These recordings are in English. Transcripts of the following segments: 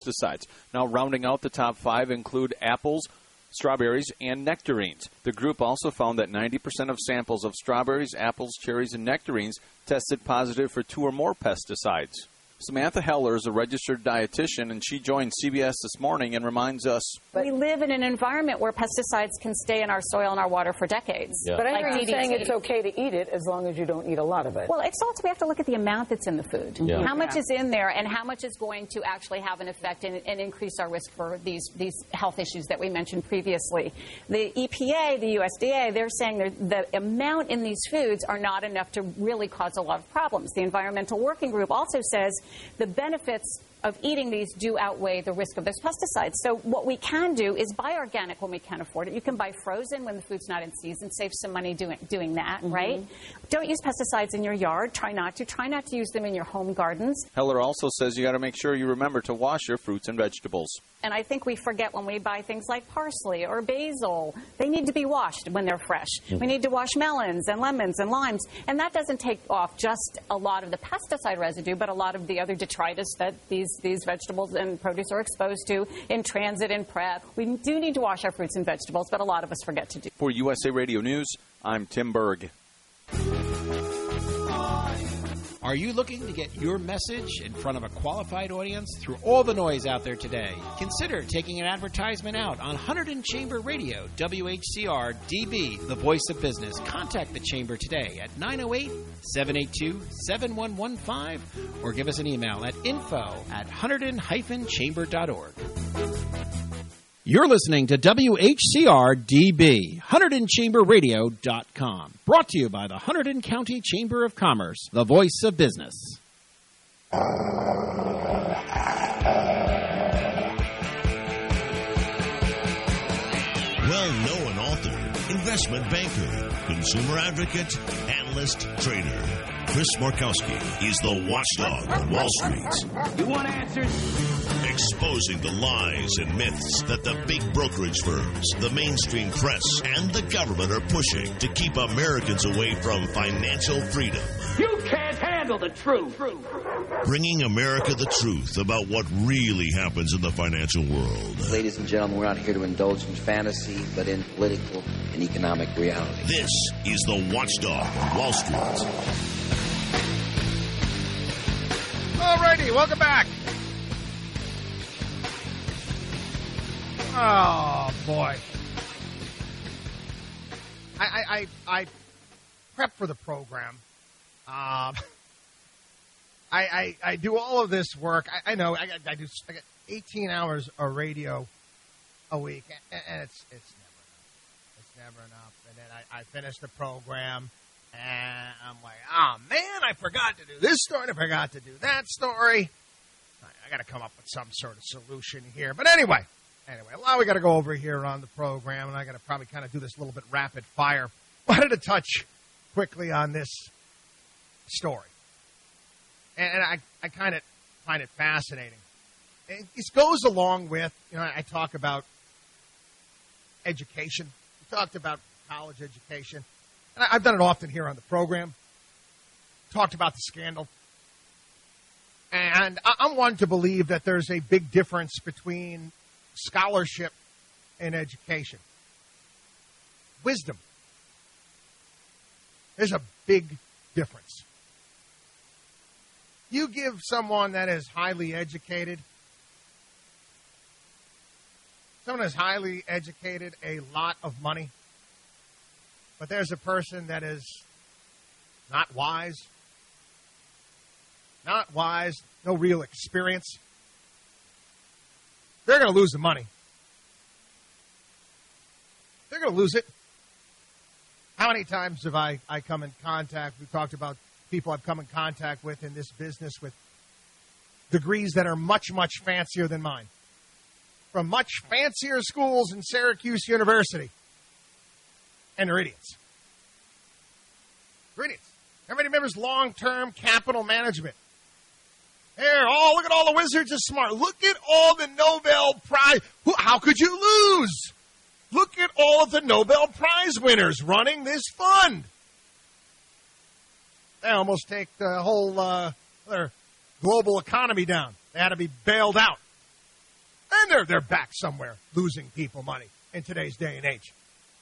pesticides. Now, rounding out the top 5 include apples, strawberries, and nectarines. The group also found that 90% of samples of strawberries, apples, cherries, and nectarines tested positive for 2 or more pesticides. Samantha Heller is a registered dietitian, and she joined CBS this morning and reminds us, we live in an environment where pesticides can stay in our soil and our water for decades. Yeah. But I hear you saying it's okay to eat it as long as you don't eat a lot of it. Well, it's also, we have to look at the amount that's in the food. Yeah. How much is in there and how much is going to actually have an effect and increase our risk for these health issues that we mentioned previously. The EPA, the USDA, they're saying the amount in these foods are not enough to really cause a lot of problems. The Environmental Working Group also says the benefits of eating these do outweigh the risk of those pesticides. So what we can do is buy organic when we can afford it. You can buy frozen when the food's not in season. Save some money doing that, right? Don't use pesticides in your yard. Try not to. Try not to use them in your home gardens. Heller also says you got to make sure you remember to wash your fruits and vegetables. And I think we forget when we buy things like parsley or basil, they need to be washed when they're fresh. We need to wash melons and lemons and limes. And that doesn't take off just a lot of the pesticide residue, but a lot of the other detritus that these vegetables and produce are exposed to in transit and prep. We do need to wash our fruits and vegetables, but a lot of us forget to do. For USA Radio News, I'm Tim Berg. Are you looking to get your message in front of a qualified audience through all the noise out there today? Consider taking an advertisement out on Hunterdon Chamber Radio, WHCR DB, the voice of business. Contact the Chamber today at 908-782-7115 or give us an email at info@hunterdon-chamber.org. You're listening to WHCR DB, HunterdonChamberRadio.com. Brought to you by the Hunterdon County Chamber of Commerce, the voice of business. Well-known author, investment banker, consumer advocate, analyst, trader. Chris Markowski is the watchdog on Wall Street. You want answers? Exposing the lies and myths that the big brokerage firms, the mainstream press, and the government are pushing to keep Americans away from financial freedom. You can't handle the truth. Bringing America the truth about what really happens in the financial world. Ladies and gentlemen, we're not here to indulge in fantasy, but in political and economic reality. This is the Watchdog on Wall Street. Alrighty, welcome back. Oh, boy. I prep for the program. I do all of this work. I know I got 18 hours of radio a week, and it's never enough. And then I finish the program, and I'm like, oh, man, I forgot to do this story, and I forgot to do that story. I got to come up with some sort of solution here. But anyway, a lot we got to go over here on the program, and I got to probably kind of do this a little bit rapid fire. Wanted to touch quickly on this story. And I kind of find it fascinating. And this goes along with, I talk about education. We talked about college education. And I've done it often here on the program. Talked about the scandal. And I'm one to believe that there's a big difference between scholarship and education. Wisdom. There's a big difference. You give someone that is highly educated, a lot of money, but there's a person that is not wise, no real experience. They're going to lose the money. They're going to lose it. How many times have I come in contact, we talked about people I've come in contact with in this business with degrees that are much, much fancier than mine. From much fancier schools in Syracuse University. And they're idiots. They're idiots. Everybody remembers long-term capital management. Here, look at all the wizards of smart. Look at all the Nobel Prize. How could you lose? Look at all of the Nobel Prize winners running this fund. They almost take the whole their global economy down. They had to be bailed out. And they're back somewhere losing people money in today's day and age.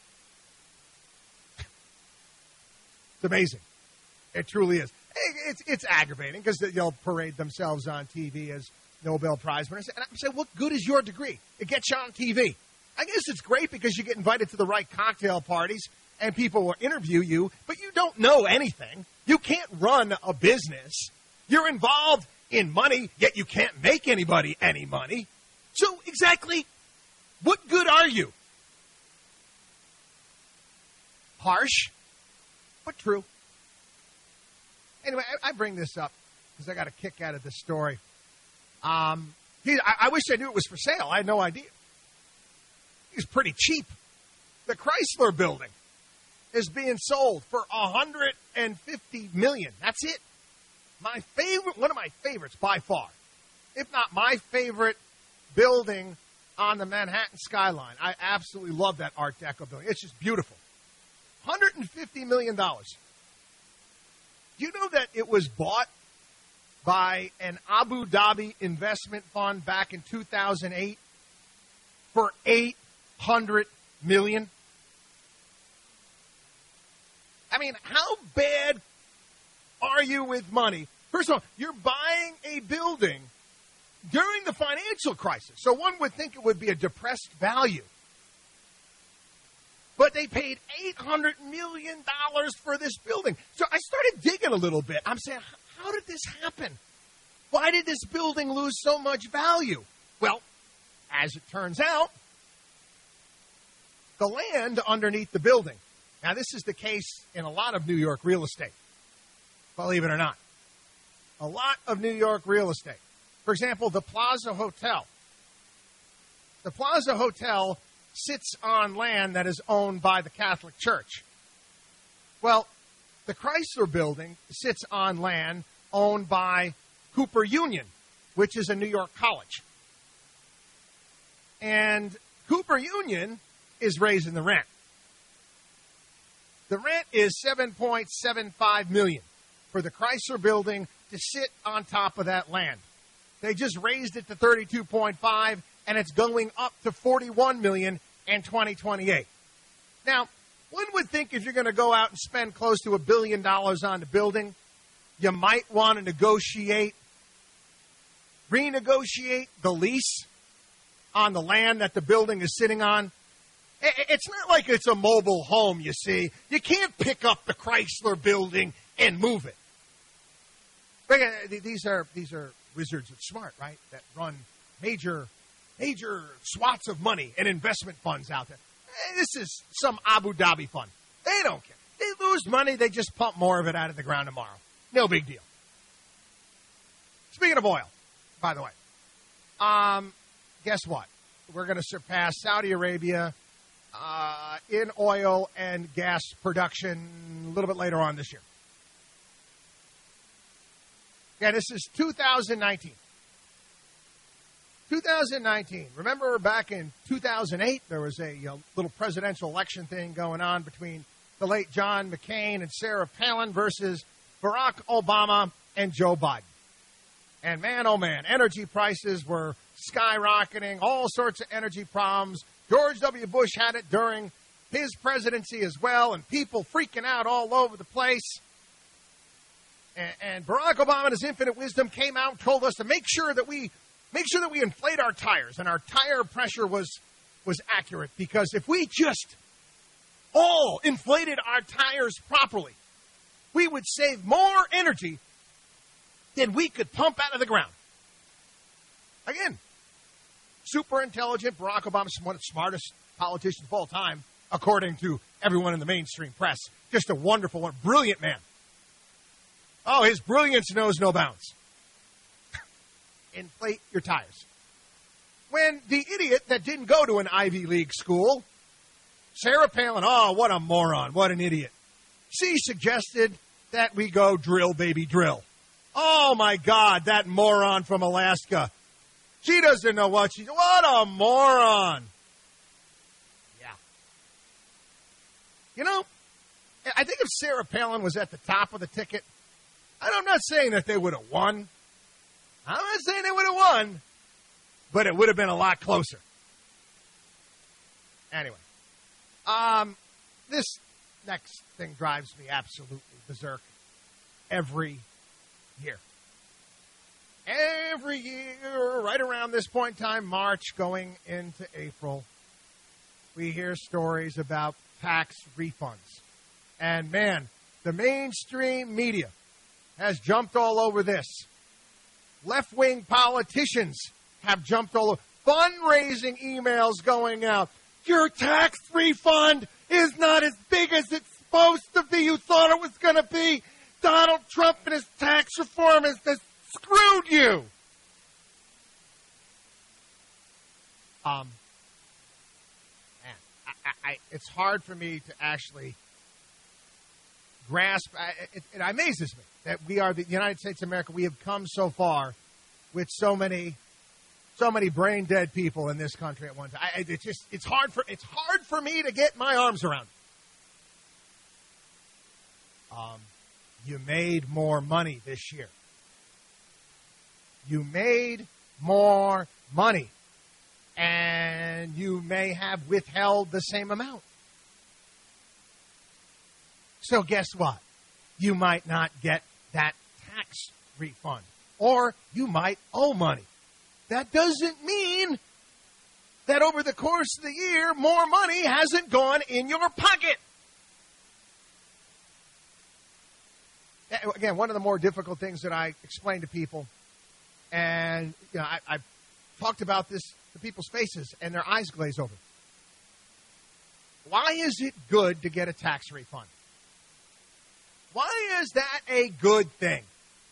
It's amazing. It truly is. It's aggravating because they'll parade themselves on TV as Nobel Prize winners. And I'm saying, what good is your degree? It gets you on TV. I guess it's great because you get invited to the right cocktail parties and people will interview you, but you don't know anything. You can't run a business. You're involved in money, yet you can't make anybody any money. So exactly, what good are you? Harsh, but true. Anyway, I bring this up because I got a kick out of this story. I wish I knew it was for sale. I had no idea. It's pretty cheap. The Chrysler Building is being sold for $150 million. That's it. My favorite, one of my favorites by far, if not my favorite building on the Manhattan skyline. I absolutely love that Art Deco building. It's just beautiful. $150 million. Do you know that it was bought by an Abu Dhabi investment fund back in 2008 for $800 million? I mean, how bad are you with money? First of all, you're buying a building during the financial crisis, so one would think it would be a depressed value. But they paid $800 million for this building. So I started digging a little bit. I'm saying, how did this happen? Why did this building lose so much value? Well, as it turns out, the land underneath the building. Now, this is the case in a lot of New York real estate, believe it or not. A lot of New York real estate. For example, the Plaza Hotel. The Plaza Hotel sits on land that is owned by the Catholic Church. Well, the Chrysler Building sits on land owned by Cooper Union, which is a New York college. And Cooper Union is raising the rent. The rent is $7.75 million for the Chrysler Building to sit on top of that land. They just raised it to $32.5, and it's going up to $41 million in 2028. Now, one would think if you're going to go out and spend close to $1 billion on the building, you might want to renegotiate the lease on the land that the building is sitting on. It's not like it's a mobile home, you see. You can't pick up the Chrysler Building and move it. These are wizards of smart, right? That run major swaths of money and investment funds out there. This is some Abu Dhabi fund. They don't care. They lose money, they just pump more of it out of the ground tomorrow. No big deal. Speaking of oil, by the way, guess what? We're going to surpass Saudi Arabia in oil and gas production a little bit later on this year. Yeah, this is 2019. 2019. Remember back in 2008, there was a little presidential election thing going on between the late John McCain and Sarah Palin versus Barack Obama and Joe Biden. And man, oh man, energy prices were skyrocketing, all sorts of energy problems. George W. Bush had it during his presidency as well, and people freaking out all over the place. And Barack Obama, in his infinite wisdom, came out and told us to make sure that we inflate our tires, and our tire pressure was accurate, because if we just all inflated our tires properly, we would save more energy than we could pump out of the ground. Again, super intelligent. Barack Obama's one of the smartest politicians of all time, according to everyone in the mainstream press. Just a wonderful one, brilliant man. Oh, his brilliance knows no bounds. Inflate your tires. When the idiot that didn't go to an Ivy League school, Sarah Palin, oh, what a moron, what an idiot. She suggested that we go drill, baby, drill. Oh, my God, that moron from Alaska. She doesn't know what a moron. Yeah. You know, I think if Sarah Palin was at the top of the ticket, I'm not saying that they would have won. I'm not saying they would have won. but it would have been a lot closer. Anyway, this next thing drives me absolutely berserk every year. Every year, right around this point in time, March going into April, we hear stories about tax refunds. And, man, the mainstream media has jumped all over this. Left-wing politicians have jumped all over. Fundraising emails going out. Your tax refund is not as big as it's supposed to be. You thought it was going to be. Donald Trump and his tax reform has screwed you. Man, it's hard for me to actually grasp. It amazes me that we are the United States of America. We have come so far with so many brain dead people in this country at one time. It's hard for me to get my arms around. You made more money this year. You made more money, and you may have withheld the same amount. So guess what? You might not get that tax refund, or you might owe money. That doesn't mean that over the course of the year, more money hasn't gone in your pocket. Again, one of the more difficult things that I explain to people, and I've talked about this to people's faces, and their eyes glaze over. Why is it good to get a tax refund? Why is that a good thing?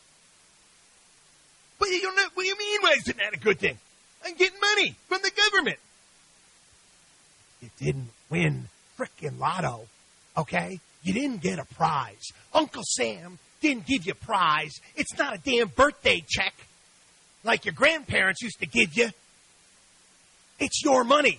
What do you mean, why isn't that a good thing? I'm getting money from the government. You didn't win frickin' lotto, okay? You didn't get a prize. Uncle Sam didn't give you a prize. It's not a damn birthday check like your grandparents used to give you. It's your money.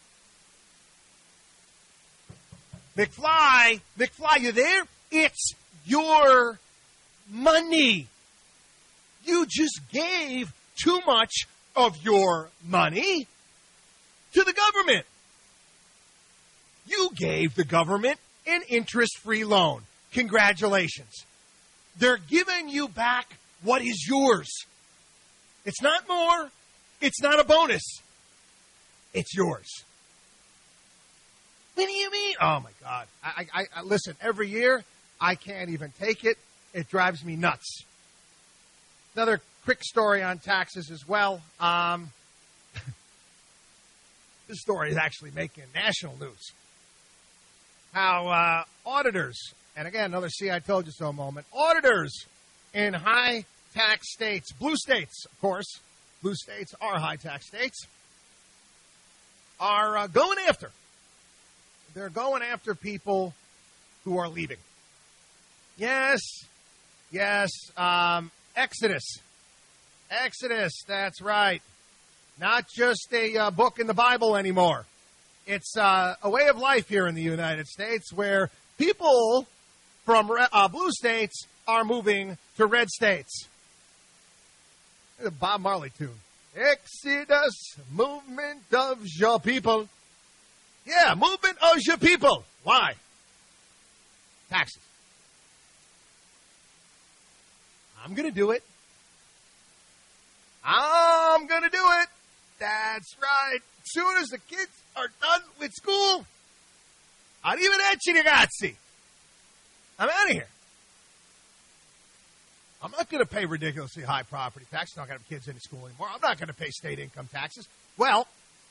McFly, you there? It's your money. You just gave too much of your money to the government. You gave the government an interest-free loan. Congratulations. They're giving you back what is yours. It's not more. It's not a bonus. It's yours. What do you mean? Oh, my God. I listen, every year, I can't even take it. It drives me nuts. Another quick story on taxes as well. This story is actually making national news. How auditors, and again, another see I told you so moment, auditors in high tax states, blue states, of course, blue states are high tax states, are going after. They're going after people who are leaving. Yes, Exodus, that's right. Not just a book in the Bible anymore. It's a way of life here in the United States where people from blue states are moving to red states. It's a Bob Marley tune. Exodus, movement of your people. Yeah, movement of your people. Why? Taxes. I'm going to do it. I'm going to do it. That's right. As soon as the kids are done with school, arrivederci ragazzi. I'm out of here. I'm not going to pay ridiculously high property tax. I'm not going to have kids in school anymore. I'm not going to pay state income taxes. Well,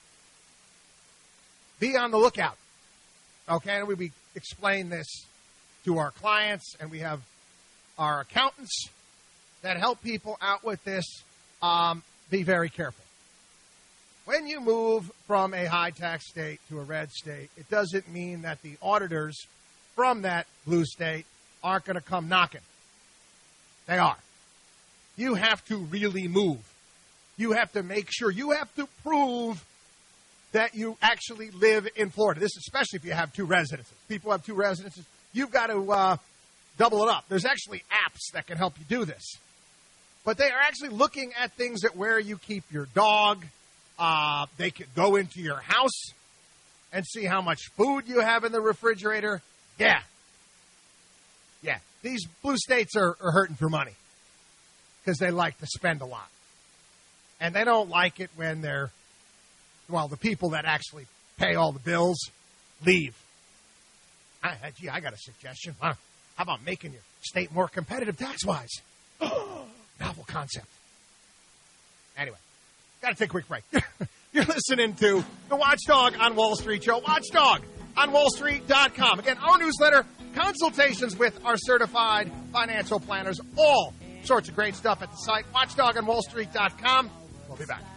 be on the lookout. Okay, and we explain this to our clients, and we have our accountants that help people out with this. Be very careful. When you move from a high-tax state to a red state, it doesn't mean that the auditors from that blue state aren't going to come knocking. They are. You have to really move. You have to make sure. You have to prove that you actually live in Florida. This, especially if you have two residences. People have two residences. You've got to double it up. There's actually apps that can help you do this. But they are actually looking at things that where you keep your dog, They could go into your house and see how much food you have in the refrigerator. Yeah. These blue states are hurting for money because they like to spend a lot. And they don't like it when the people that actually pay all the bills leave. I got a suggestion. How about making your state more competitive tax-wise? Novel concept. Anyway, got to take a quick break. You're listening to the Watchdog on Wall Street show. Watchdog on WallStreet.com. Again, our newsletter, consultations with our certified financial planners, all sorts of great stuff at the site, Watchdog on WallStreet.com. We'll be back.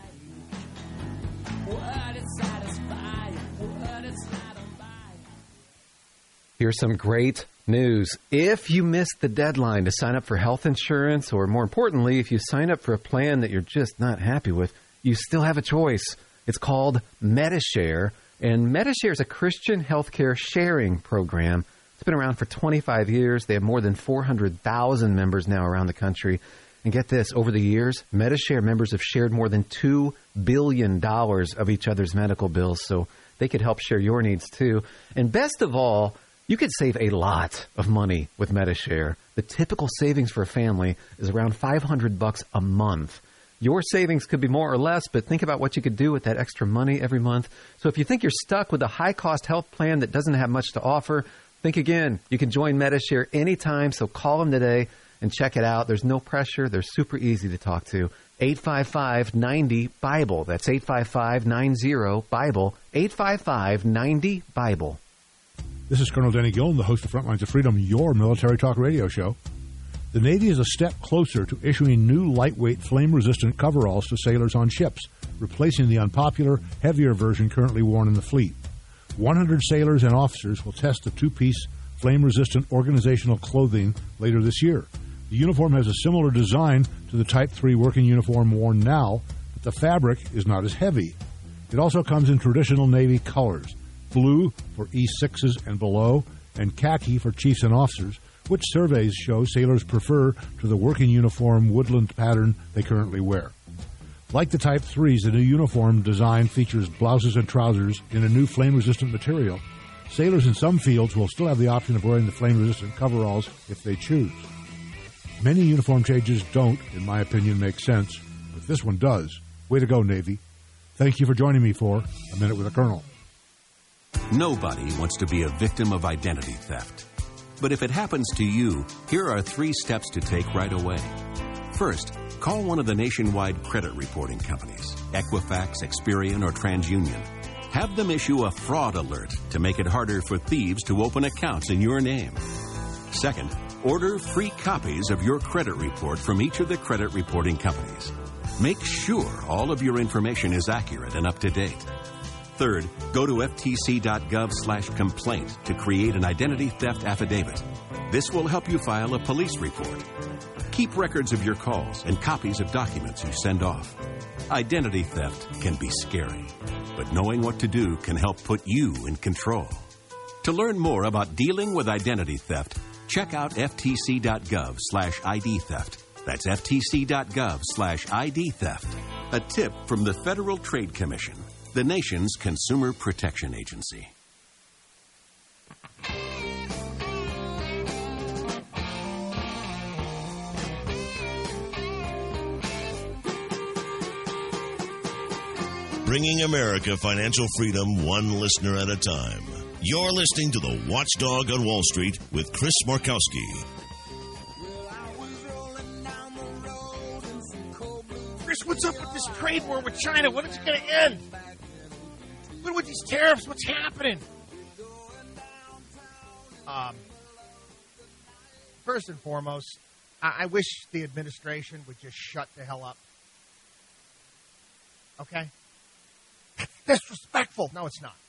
Here's some great news. If you missed the deadline to sign up for health insurance, or more importantly, if you sign up for a plan that you're just not happy with, you still have a choice. It's called Medi-Share, and Medi-Share is a Christian healthcare sharing program. It's been around for 25 years. They have more than 400,000 members now around the country. And get this, over the years, Medi-Share members have shared more than $2 billion of each other's medical bills, so they could help share your needs too. And best of all, you could save a lot of money with Medi-Share. The typical savings for a family is around $500 a month. Your savings could be more or less, but think about what you could do with that extra money every month. So if you think you're stuck with a high-cost health plan that doesn't have much to offer, think again. You can join Medi-Share anytime, so call them today and check it out. There's no pressure. They're super easy to talk to. 855-90-BIBLE. That's 855-90-BIBLE. 855-90-BIBLE. This is Colonel Denny Gillen, the host of Frontlines of Freedom, your military talk radio show. The Navy is a step closer to issuing new lightweight, flame-resistant coveralls to sailors on ships, replacing the unpopular, heavier version currently worn in the fleet. 100 sailors and officers will test the two-piece, flame-resistant organizational clothing later this year. The uniform has a similar design to the Type 3 working uniform worn now, but the fabric is not as heavy. It also comes in traditional Navy colors, blue for E6s and below, and khaki for chiefs and officers, which surveys show sailors prefer to the working uniform woodland pattern they currently wear. Like the Type 3s, the new uniform design features blouses and trousers in a new flame-resistant material. Sailors in some fields will still have the option of wearing the flame-resistant coveralls if they choose. Many uniform changes don't, in my opinion, make sense, but this one does. Way to go, Navy. Thank you for joining me for A Minute with a Colonel. Nobody wants to be a victim of identity theft. But if it happens to you, here are 3 steps to take right away. First, call one of the nationwide credit reporting companies, Equifax, Experian, or TransUnion. Have them issue a fraud alert to make it harder for thieves to open accounts in your name. Second, order free copies of your credit report from each of the credit reporting companies. Make sure all of your information is accurate and up to date. Third, go to ftc.gov/complaint to create an identity theft affidavit. This will help you file a police report. Keep records of your calls and copies of documents you send off. Identity theft can be scary, but knowing what to do can help put you in control. To learn more about dealing with identity theft, check out ftc.gov/ID theft. That's ftc.gov/ID theft. A tip from the Federal Trade Commission, the nation's consumer protection agency. Bringing America financial freedom one listener at a time. You're listening to the Watchdog on Wall Street with Chris Markowski. Chris, what's up with this trade war with China? When is it going to end? What with these tariffs? What's happening? First and foremost, I wish the administration would just shut the hell up. Okay? That's disrespectful. No, it's not.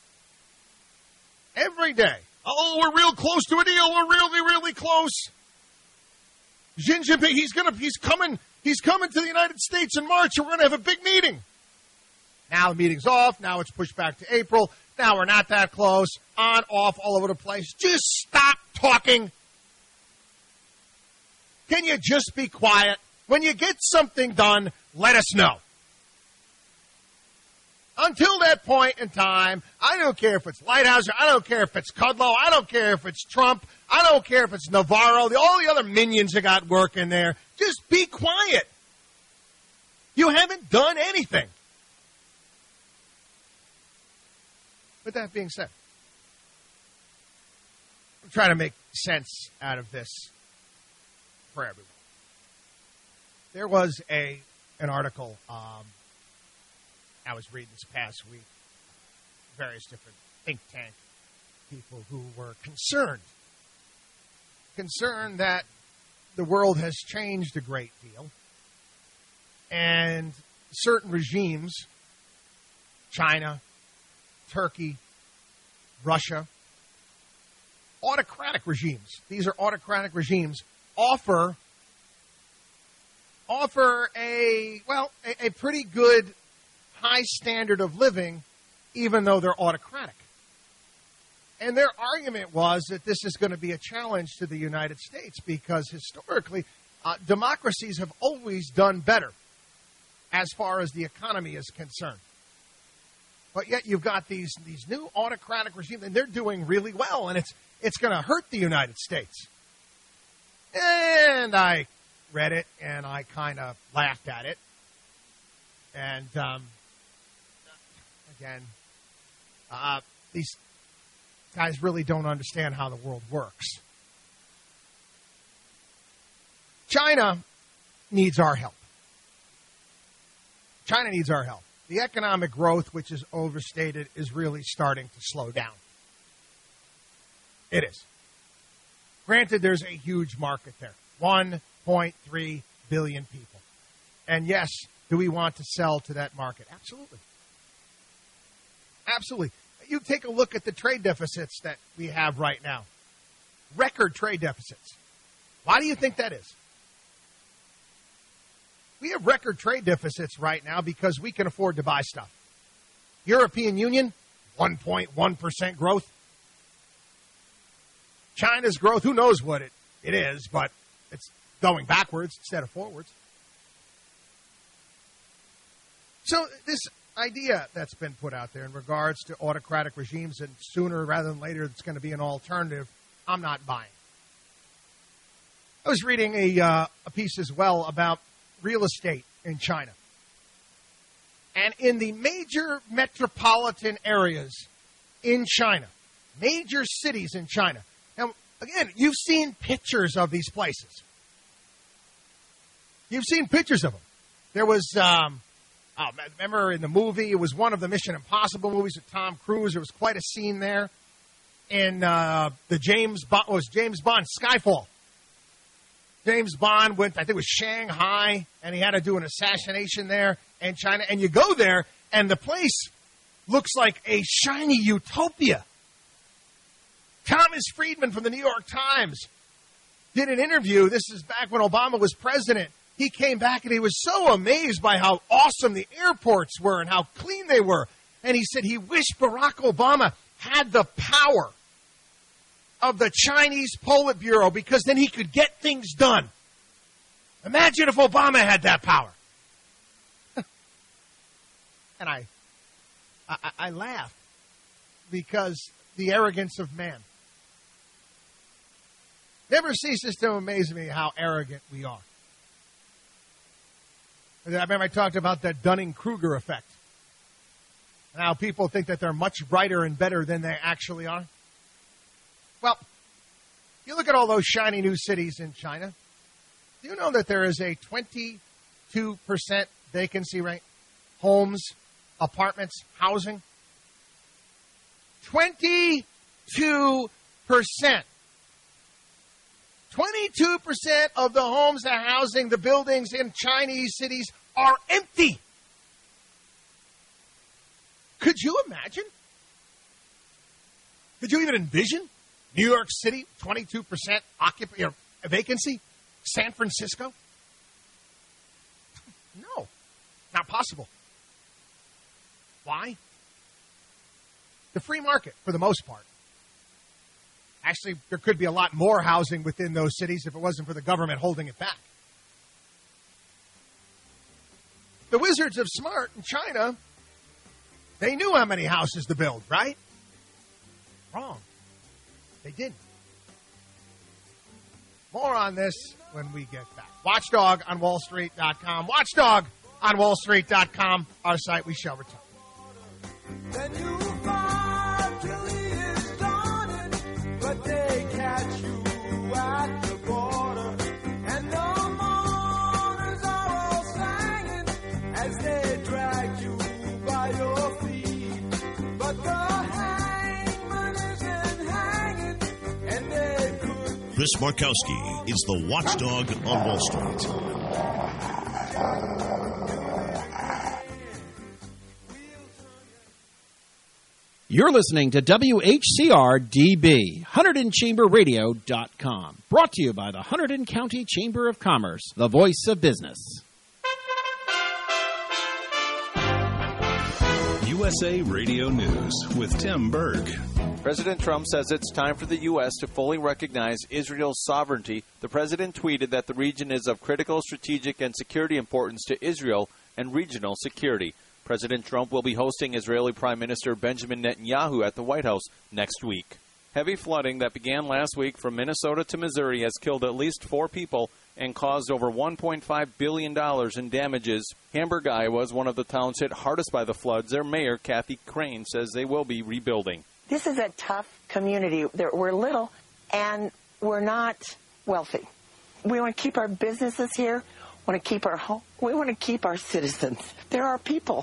Every day. Oh, we're real close to a deal. We're really, really close. Xi Jinping, he's coming to the United States in March, and we're going to have a big meeting. Now the meeting's off. Now it's pushed back to April. Now we're not that close. On, off, all over the place. Just stop talking. Can you just be quiet? When you get something done, let us know. until that point in time, I don't care if it's Lighthizer, I don't care if it's Kudlow, I don't care if it's Trump, I don't care if it's Navarro, all the other minions that got working there. Just be quiet. You haven't done anything. With that being said, I'm trying to make sense out of this for everyone. There was an article I was reading this past week, various different think tank people who were concerned that the world has changed a great deal, and certain regimes, China, Turkey, Russia, autocratic regimes, these are autocratic regimes, offer a pretty good high standard of living, even though they're autocratic. And their argument was that this is going to be a challenge to the United States because historically, democracies have always done better as far as the economy is concerned. But yet you've got these new autocratic regimes, and they're doing really well, and it's going to hurt the United States. And I read it, and I kind of laughed at it. And again, these guys really don't understand how the world works. China needs our help. China needs our help. The economic growth, which is overstated, is really starting to slow down. It is. Granted, there's a huge market there. 1.3 billion people. And yes, do we want to sell to that market? Absolutely. Absolutely. You take a look at the trade deficits that we have right now. Record trade deficits. Why do you think that is? We have record trade deficits right now because we can afford to buy stuff. European Union, 1.1% growth. China's growth, who knows what it is, but it's going backwards instead of forwards. So this idea that's been put out there in regards to autocratic regimes, and sooner rather than later it's going to be an alternative, I'm not buying. I was reading a piece as well about real estate in China. And in the major metropolitan areas in China, major cities in China. Now, again, you've seen pictures of these places. You've seen pictures of them. There was, remember in the movie, it was one of the Mission Impossible movies with Tom Cruise. There was quite a scene there in the James Bond, Skyfall. James Bond went, I think it was Shanghai, and he had to do an assassination there in China. And you go there, and the place looks like a shiny utopia. Thomas Friedman from the New York Times did an interview. This is back when Obama was president. He came back, and he was so amazed by how awesome the airports were and how clean they were. And he said he wished Barack Obama had the power of the Chinese Politburo, because then he could get things done. Imagine if Obama had that power. And I laugh because the arrogance of man. Never ceases to amaze me how arrogant we are. I remember I talked about that Dunning-Kruger effect. And how people think that they're much brighter and better than they actually are. Well, you look at all those shiny new cities in China. Do you know that there is a 22% vacancy rate? Homes, apartments, housing? 22%. 22% of the homes, the housing, the buildings in Chinese cities are empty. Could you imagine? Could you even envision? New York City, 22% vacancy. San Francisco? No, not possible. Why? The free market, for the most part. Actually, there could be a lot more housing within those cities if it wasn't for the government holding it back. The Wizards of Smart in China They knew how many houses to build, right? Wrong. They didn't. More on this when we get back. Watchdog on WallStreet.com. Watchdog on WallStreet.com. Our site. We shall return. Then you fight till he is dawning, but they catch you at the border, and the mourners are all singing as they drag you by your feet. But the hangman isn't hanging, and they could. Chris Markowski is the Watchdog on Wall Street. You're listening to WHCR-DB, HunterdonChamberRadio.com. Brought to you by the Hunterdon County Chamber of Commerce, the voice of business. USA Radio News with Tim Berg. President Trump says it's time for the U.S. to fully recognize Israel's sovereignty. The president tweeted that the region is of critical strategic and security importance to Israel and regional security. President Trump will be hosting Israeli Prime Minister Benjamin Netanyahu at the White House next week. Heavy flooding that began last week from Minnesota to Missouri has killed at least 4 people and caused over $1.5 billion in damages. Hamburg, Iowa is one of the towns hit hardest by the floods. Their mayor, Kathy Crane, says they will be rebuilding. This is a tough community. We're little and we're not wealthy. We want to keep our businesses here. We want to keep our home. We want to keep our citizens. They're our people.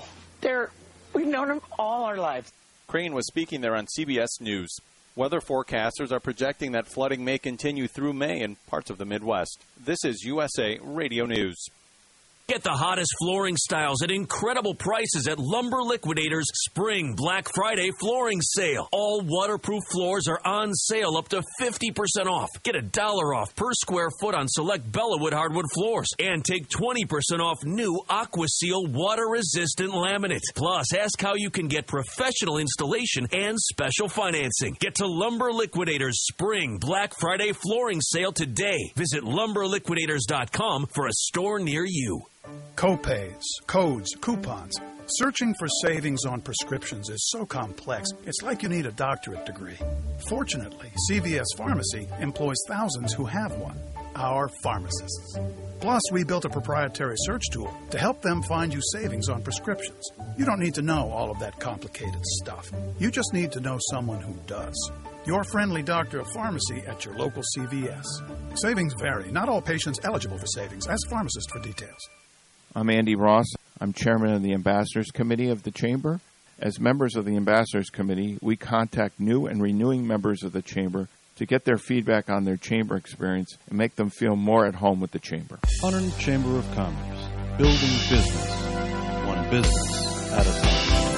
We've known them all our lives. Crane was speaking there on CBS News. Weather forecasters are projecting that flooding may continue through May in parts of the Midwest. This is USA Radio News. Get the hottest flooring styles at incredible prices at Lumber Liquidators' Spring Black Friday flooring sale. All waterproof floors are on sale up to 50% off. Get $1 off per square foot on select Bellawood hardwood floors. And take 20% off new AquaSeal water-resistant laminate. Plus, ask how you can get professional installation and special financing. Get to Lumber Liquidators' Spring Black Friday flooring sale today. Visit LumberLiquidators.com for a store near you. Copays, codes, coupons. Searching for savings on prescriptions is so complex, it's like you need a doctorate degree. Fortunately, CVS Pharmacy employs thousands who have one, our pharmacists. Plus, we built a proprietary search tool to help them find you savings on prescriptions. You don't need to know all of that complicated stuff. You just need to know someone who does. Your friendly doctor of pharmacy at your local CVS. Savings vary. Not all patients eligible for savings. Ask pharmacist for details. I'm Andy Ross. I'm chairman of the Ambassadors Committee of the Chamber. As members of the Ambassadors Committee, we contact new and renewing members of the Chamber to get their feedback on their Chamber experience and make them feel more at home with the Chamber. Hunterdon Chamber of Commerce, building business, one business at a time.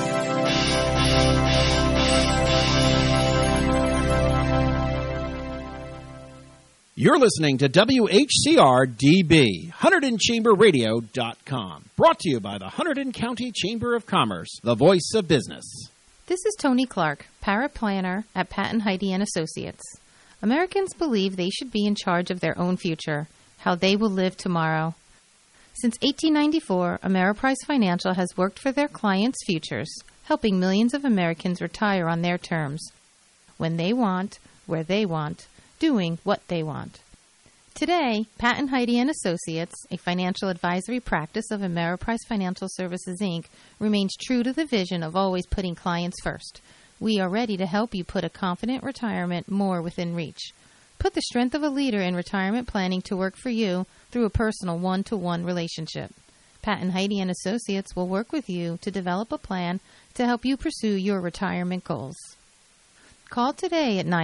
You're listening to WHCR-DB, HunterdonChamberRadio.com. Brought to you by the Hunterdon County Chamber of Commerce, the voice of business. This is Tony Clark, paraplanner at Patton Heide & Associates. Americans believe they should be in charge of their own future, how they will live tomorrow. Since 1894, Ameriprise Financial has worked for their clients' futures, helping millions of Americans retire on their terms, when they want, where they want, doing what they want. Today, Patton Heide & Associates, a financial advisory practice of Ameriprise Financial Services, Inc., remains true to the vision of always putting clients first. We are ready to help you put a confident retirement more within reach. Put the strength of a leader in retirement planning to work for you through a personal one-to-one relationship. Patton Heide & Associates will work with you to develop a plan to help you pursue your retirement goals. Call today at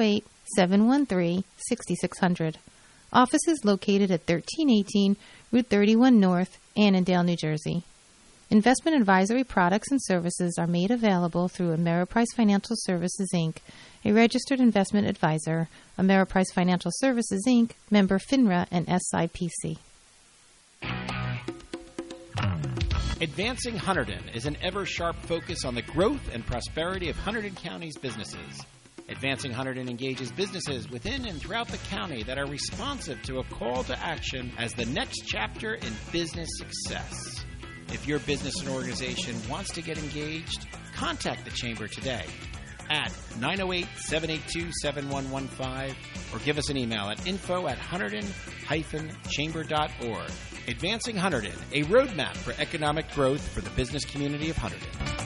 908-713-6600. Office is located at 1318 Route 31 North, Annandale, New Jersey. Investment advisory products and services are made available through Ameriprise Financial Services, Inc., a registered investment advisor, Ameriprise Financial Services, Inc., member FINRA and SIPC. Advancing Hunterdon is an ever-sharp focus on the growth and prosperity of Hunterdon County's businesses. Advancing Hunterdon engages businesses within and throughout the county that are responsive to a call to action as the next chapter in business success. If your business and organization wants to get engaged, contact the Chamber today at 908-782-7115 or give us an email at info@Hunterdon-chamber.org. Advancing Hunterdon, a roadmap for economic growth for the business community of Hunterdon.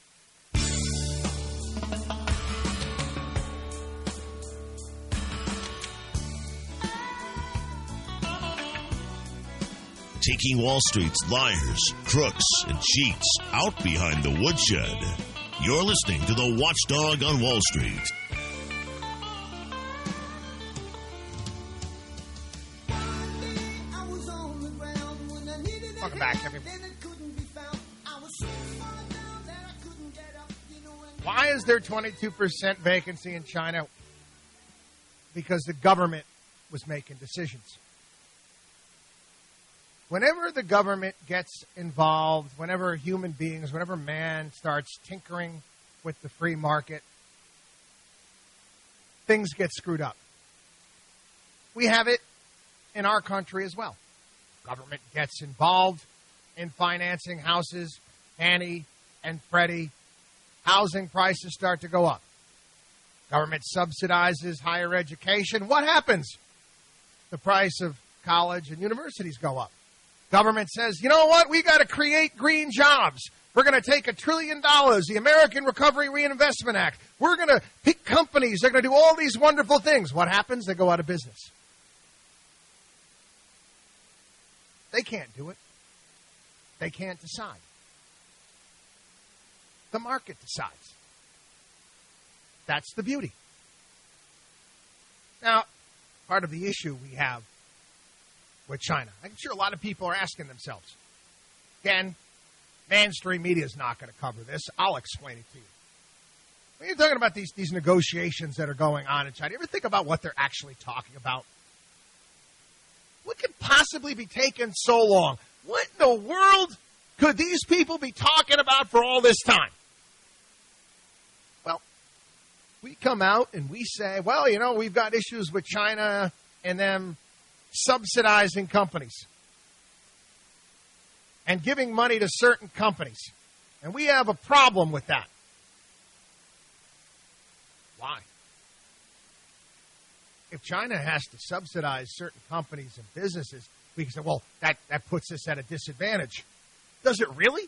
Taking Wall Street's liars, crooks, and cheats out behind the woodshed. You're listening to the Watchdog on Wall Street. Welcome back, everybody. Why is there 22% vacancy in China? Because the government was making decisions. Whenever the government gets involved, whenever human beings, whenever man starts tinkering with the free market, things get screwed up. We have it in our country as well. Government gets involved in financing houses, Fannie and Freddie. Housing prices start to go up. Government subsidizes higher education. What happens? The price of college and universities go up. Government says, you know what? We got to create green jobs. We're going to take $1 trillion, the American Recovery Reinvestment Act. We're going to pick companies. They're going to do all these wonderful things. What happens? They go out of business. They can't do it. They can't decide. The market decides. That's the beauty. Now, part of the issue we have with China, I'm sure a lot of people are asking themselves, again, mainstream media is not going to cover this. I'll explain it to you. When you're talking about these negotiations that are going on in China, you ever think about what they're actually talking about? What could possibly be taking so long? What in the world could these people be talking about for all this time? Well, we come out and we say, well, you know, we've got issues with China and them subsidizing companies and giving money to certain companies. And we have a problem with that. Why? If China has to subsidize certain companies and businesses, we can say, well, that puts us at a disadvantage. Does it really?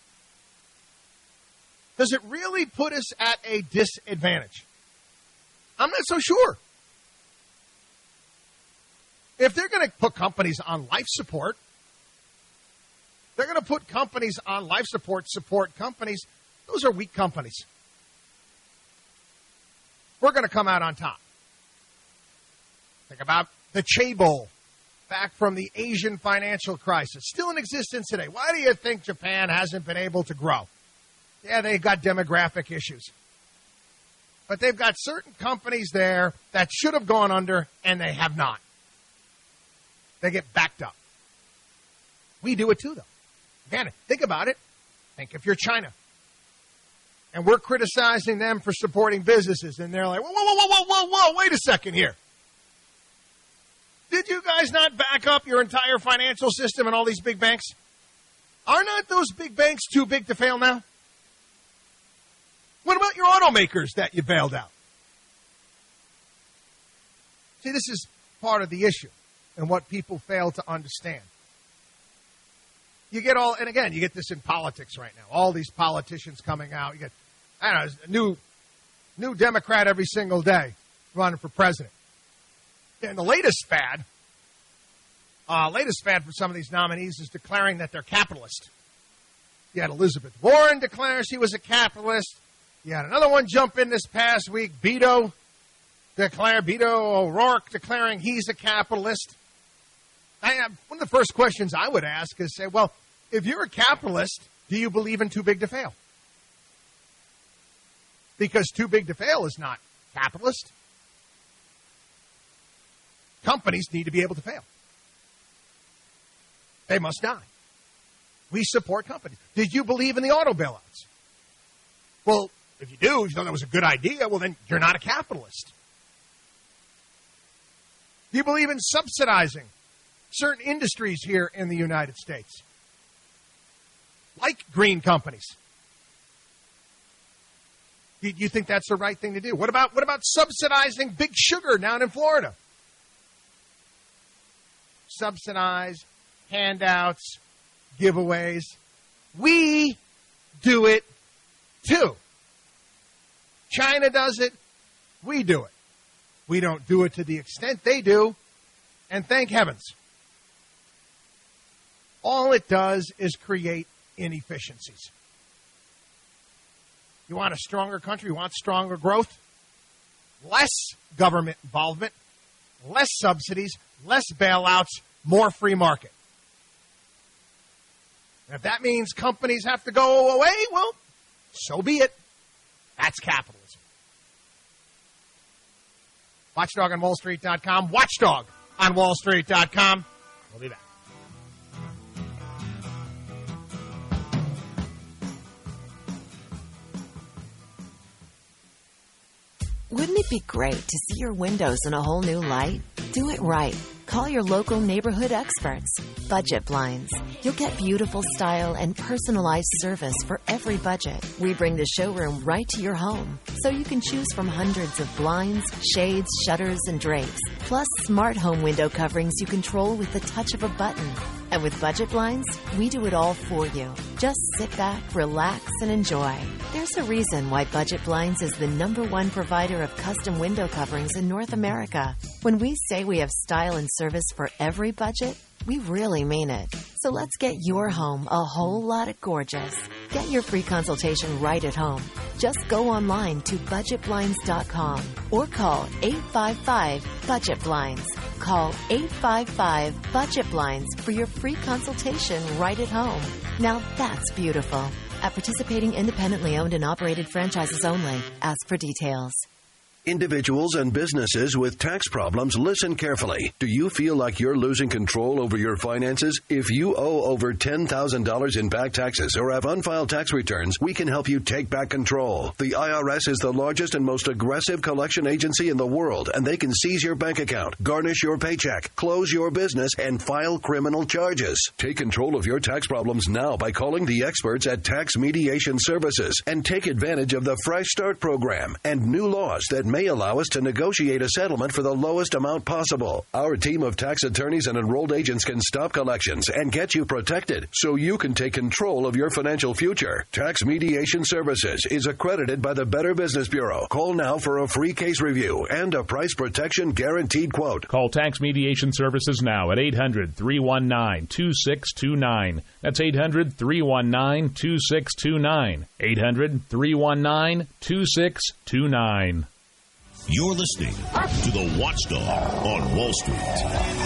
Does it really put us at a disadvantage? I'm not so sure. If they're going to put companies on life support, they're going to put companies on life support companies. Those are weak companies. We're going to come out on top. Think about the Chaebol back from the Asian financial crisis. Still in existence today. Why do you think Japan hasn't been able to grow? Yeah, they've got demographic issues. But they've got certain companies there that should have gone under, and they have not. They get backed up. We do it too, though. Again, think about it. Think if you're China. And we're criticizing them for supporting businesses, and they're like, whoa, wait a second here. Did you guys not back up your entire financial system and all these big banks? Are not those big banks too big to fail now? What about your automakers that you bailed out? See, this is part of the issue and what people fail to understand. You get all, and again, you get this in politics right now. All these politicians coming out. You get, I don't know, a new Democrat every single day running for president. And the latest fad for some of these nominees is declaring that they're capitalist. You had Elizabeth Warren declare she was a capitalist. You had another one jump in this past week, Beto O'Rourke declaring he's a capitalist. One of the first questions I would ask is, say, well, if you're a capitalist, do you believe in too big to fail? Because too big to fail is not capitalist. Companies need to be able to fail. They must die. We support companies. Did you believe in the auto bailouts? Well, if you do, you thought that was a good idea, well, then you're not a capitalist. Do you believe in subsidizing certain industries here in the United States? like green companies. You think that's the right thing to do? What about subsidizing Big Sugar down in Florida? Subsidize, handouts, giveaways. We do it too. China does it. We do it. We don't do it to the extent they do. And thank heavens. All it does is create inefficiencies. You want a stronger country? You want stronger growth? Less government involvement, less subsidies, less bailouts, more free market. And if that means companies have to go away, well, so be it. That's capitalism. Watchdog on WallStreet.com. Watchdog on WallStreet.com. We'll be back. Wouldn't it be great to see your windows in a whole new light? Do it right. Call your local neighborhood experts. Budget Blinds. You'll get beautiful style and personalized service for every budget. We bring the showroom right to your home, so you can choose from hundreds of blinds, shades, shutters, and drapes, plus smart home window coverings you control with the touch of a button. And with Budget Blinds, we do it all for you. Just sit back, relax, and enjoy. There's a reason why Budget Blinds is the #1 provider of custom window coverings in North America. When we say we have style and service for every budget, we really mean it. So let's get your home a whole lot of gorgeous. Get your free consultation right at home. Just go online to budgetblinds.com or call 855-BUDGET-BLINDS. Call 855-BUDGET-BLINDS for your free consultation right at home. Now that's beautiful. At participating independently owned and operated franchises only. Ask for details. Individuals and businesses with tax problems, listen carefully. Do you feel like you're losing control over your finances? If you owe over $10,000 in back taxes or have unfiled tax returns, we can help you take back control. The IRS is the largest and most aggressive collection agency in the world, and they can seize your bank account, garnish your paycheck, close your business, and file criminal charges. Take control of your tax problems now by calling the experts at Tax Mediation Services and take advantage of the Fresh Start program and new laws that may allow us to negotiate a settlement for the lowest amount possible. Our team of tax attorneys and enrolled agents can stop collections and get you protected so you can take control of your financial future. Tax Mediation Services is accredited by the Better Business Bureau. Call now for a free case review and a price protection guaranteed quote. Call Tax Mediation Services now at 800-319-2629. That's 800-319-2629. 800-319-2629. You're listening to the Watchdog on Wall Street.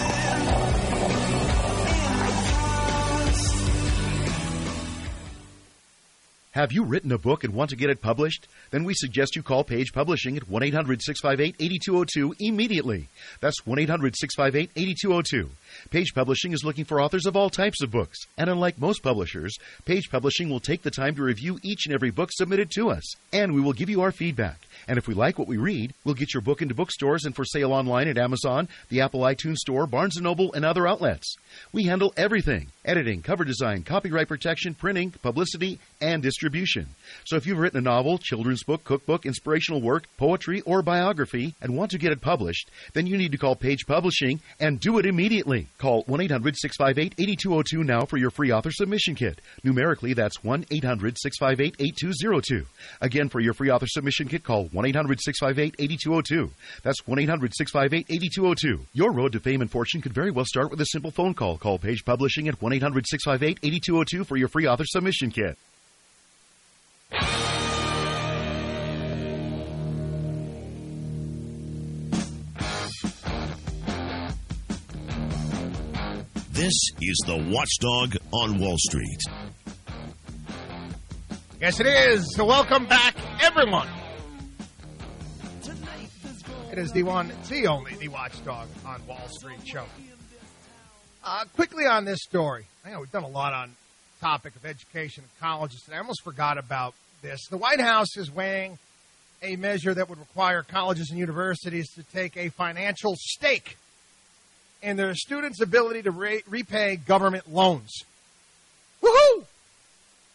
Have you written a book and want to get it published? Then we suggest you call Page Publishing at 1-800-658-8202 immediately. That's 1-800-658-8202. Page Publishing is looking for authors of all types of books. And unlike most publishers, Page Publishing will take the time to review each and every book submitted to us. And we will give you our feedback. And if we like what we read, we'll get your book into bookstores and for sale online at Amazon, the Apple iTunes Store, Barnes & Noble, and other outlets. We handle everything: editing, cover design, copyright protection, printing, publicity, and distribution. So if you've written a novel, children's book, cookbook, inspirational work, poetry, or biography and want to get it published, then you need to call Page Publishing and do it immediately. Call 1-800-658-8202 now for your free author submission kit. Numerically, that's 1-800-658-8202. Again, for your free author submission kit, call 1-800-658-8202. That's 1-800-658-8202. Your road to fame and fortune could very well start with a simple phone call. Call Page Publishing at 1-800-658-8202 for your free author submission kit. This is the Watchdog on Wall Street. Yes, it is. So welcome back, everyone. It is the one, the only, the Watchdog on Wall Street show. Quickly on this story. I know we've done a lot on the topic of education and colleges today. I almost forgot about this. The White House is weighing a measure that would require colleges and universities to take a financial stake in their students' ability to repay government loans. Woohoo!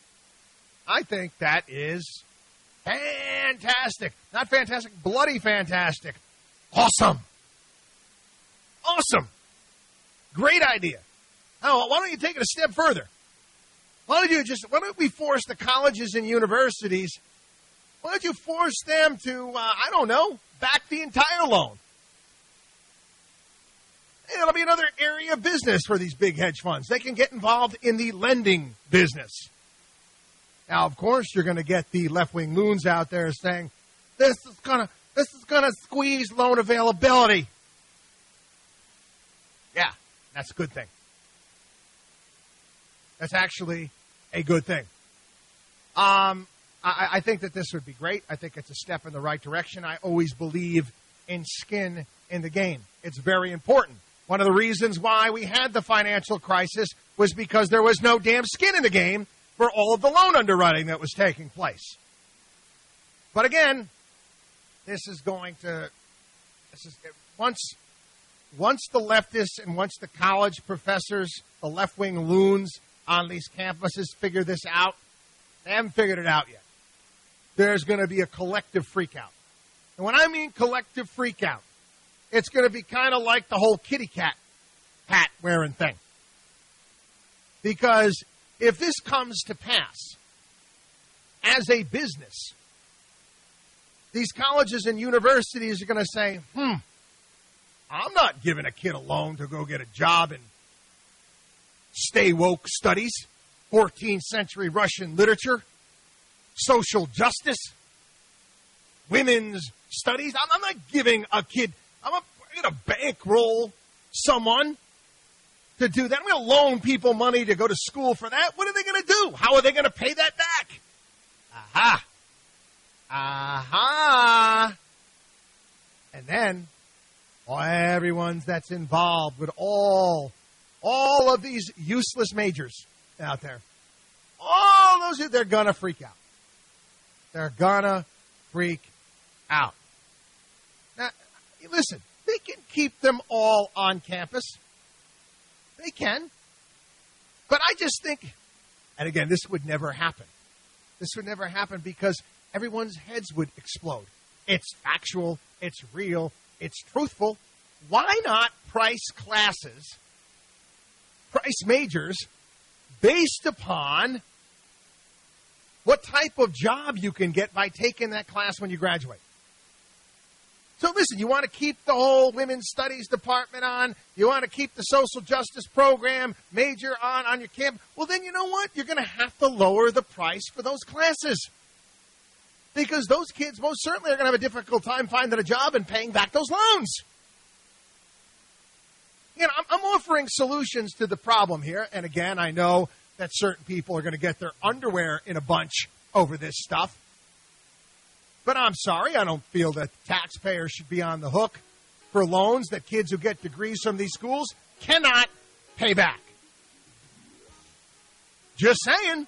I think that is fantastic. Not fantastic, bloody fantastic. Awesome. Awesome. Great idea. Now, why don't you take it a step further? Why don't we force the colleges and universities, why don't you force them to, back the entire loan? It'll be another area of business for these big hedge funds. They can get involved in the lending business. Now, of course, you're going to get the left-wing loons out there saying, this is gonna squeeze loan availability. Yeah, that's a good thing. That's actually a good thing. I think that this would be great. I think it's a step in the right direction. I always believe in skin in the game. It's very important. One of the reasons why we had the financial crisis was because there was no damn skin in the game for all of the loan underwriting that was taking place. But again, once the leftists and once the college professors, the left-wing loons on these campuses figure this out, they haven't figured it out yet. There's going to be a collective freakout. And when I mean collective freakout, it's going to be kind of like the whole kitty cat hat wearing thing. Because if this comes to pass as a business, these colleges and universities are going to say, I'm not giving a kid a loan to go get a job in stay woke studies, 14th century Russian literature, social justice, women's studies. I'm not giving a kid, I'm going to bankroll someone to do that. I'm going to loan people money to go to school for that. What are they going to do? How are they going to pay that back? Aha. And then everyone that's involved with all of these useless majors out there, they're going to freak out. They're going to freak out. Now, listen, they can keep them all on campus. They can. But I just think, and again, this would never happen. This would never happen because everyone's heads would explode. It's factual. It's real. It's truthful. Why not price classes, price majors, based upon what type of job you can get by taking that class when you graduate? So listen, you want to keep the whole women's studies department on, you want to keep the social justice program major on your campus, well then you know what? You're going to have to lower the price for those classes. Because those kids most certainly are going to have a difficult time finding a job and paying back those loans. You know, I'm offering solutions to the problem here. And again, I know that certain people are going to get their underwear in a bunch over this stuff. But I'm sorry, I don't feel that taxpayers should be on the hook for loans that kids who get degrees from these schools cannot pay back. Just saying.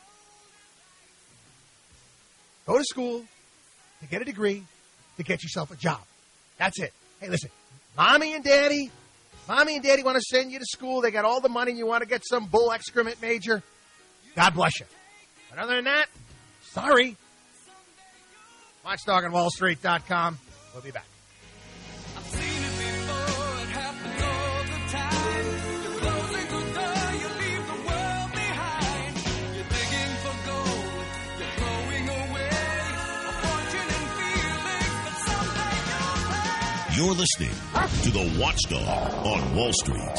Go to school to get a degree to get yourself a job. That's it. Hey, listen, Mommy and Daddy want to send you to school. They got all the money. You want to get some bull excrement major. God bless you. But other than that, sorry. WatchDogOnWallStreet.com. We'll be back. You're listening to the Watchdog on Wall Street.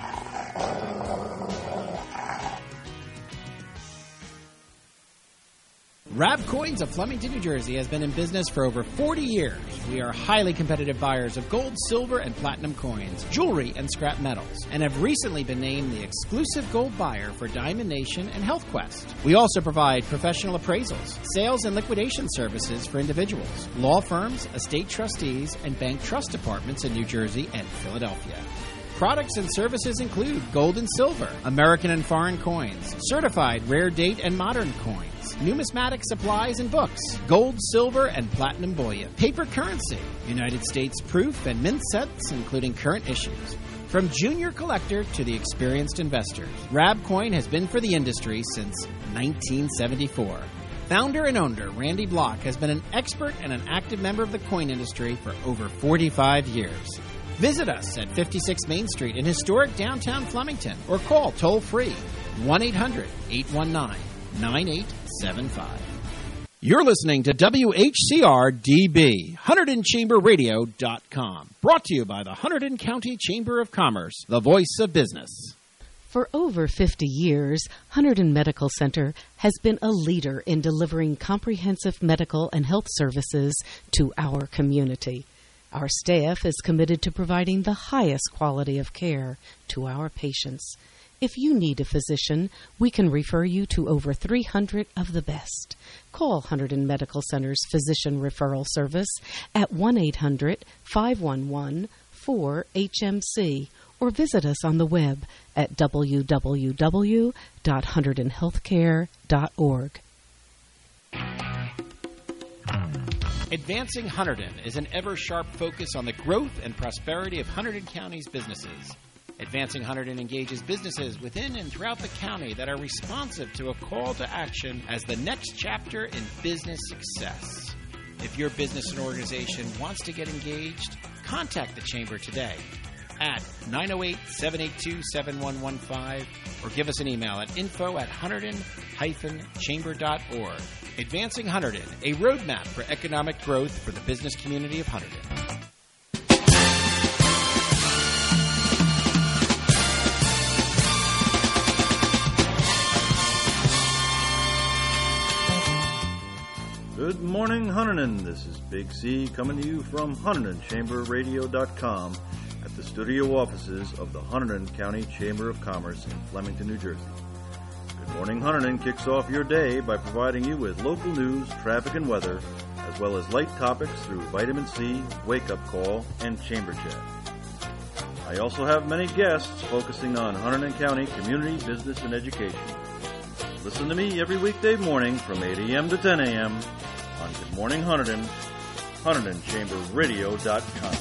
Rab Coins of Flemington, New Jersey has been in business for over 40 years. We are highly competitive buyers of gold, silver, and platinum coins, jewelry, and scrap metals, and have recently been named the exclusive gold buyer for Diamond Nation and Health Quest. We also provide professional appraisals, sales and liquidation services for individuals, law firms, estate trustees, and bank trust departments in New Jersey and Philadelphia. Products and services include gold and silver, American and foreign coins, certified rare date and modern coins, numismatic supplies and books, gold, silver, and platinum bullion, paper currency, United States proof and mint sets, including current issues. From junior collector to the experienced investor, Rab Coin has been for the industry since 1974. Founder and owner Randy Block has been an expert and an active member of the coin industry for over 45 years. Visit us at 56 Main Street in historic downtown Flemington or call toll-free 1-800-819-9875. You're listening to WHCR-DB, HunterdonChamberRadio.com, brought to you by the Hunterdon County Chamber of Commerce, the voice of business. For over 50 years, Hunterdon Medical Center has been a leader in delivering comprehensive medical and health services to our community. Our staff is committed to providing the highest quality of care to our patients. If you need a physician, we can refer you to over 300 of the best. Call Hunterdon Medical Center's Physician Referral Service at 1-800-511-4HMC or visit us on the web at www.hunterdonhealthcare.org. Advancing Hunterdon is an ever-sharp focus on the growth and prosperity of Hunterdon County's businesses. Advancing Hunterdon engages businesses within and throughout the county that are responsive to a call to action as the next chapter in business success. If your business and organization wants to get engaged, contact the Chamber today at 908-782-7115 or give us an email at info@hunterdon-chamber.org. Advancing Hunterdon, a roadmap for economic growth for the business community of Hunterdon. Good morning, Hunterdon. This is Big C coming to you from HunterdonChamberRadio.com at the studio offices of the Hunterdon County Chamber of Commerce in Flemington, New Jersey. Good Morning Hunterdon kicks off your day by providing you with local news, traffic, and weather, as well as light topics through Vitamin C, Wake Up Call, and Chamber Chat. I also have many guests focusing on Hunterdon County community, business, and education. Listen to me every weekday morning from 8 a.m. to 10 a.m. on Good Morning Hunterdon, HunterdonChamberRadio.com.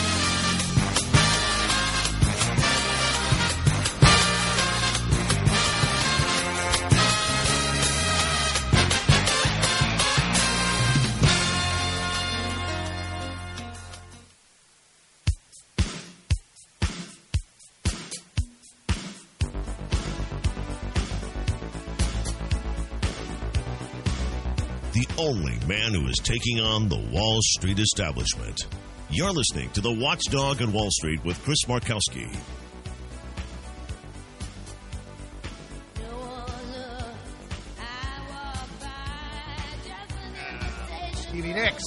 The only man who is taking on the Wall Street establishment. You're listening to The Watchdog on Wall Street with Chris Markowski. Stevie Nicks.